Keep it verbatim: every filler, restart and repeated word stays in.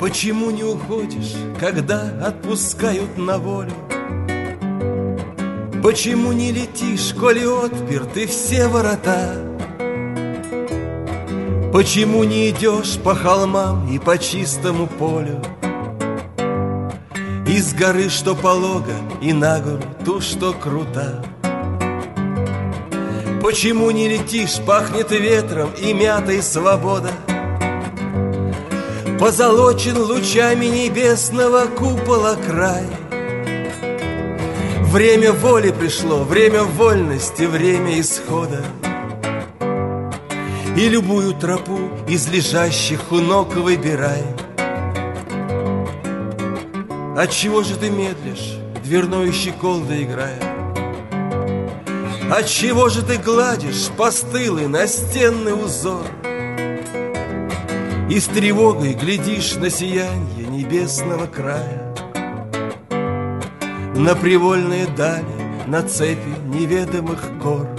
Почему не уходишь, когда отпускают на волю? Почему не летишь, коли отперты все ворота? Почему не идешь по холмам и по чистому полю? Из горы, что полога, и на гору, ту, что крута? Почему не летишь, пахнет ветром и мятой свобода? Позолочен лучами небесного купола край. Время воли пришло, время вольности, время исхода. И любую тропу из лежащих у ног выбирай. Отчего же ты медлишь, дверной щеколдой играя? Отчего же ты гладишь постылый настенный узор? И с тревогой глядишь на сиянье небесного края, на привольные дали, на цепи неведомых гор.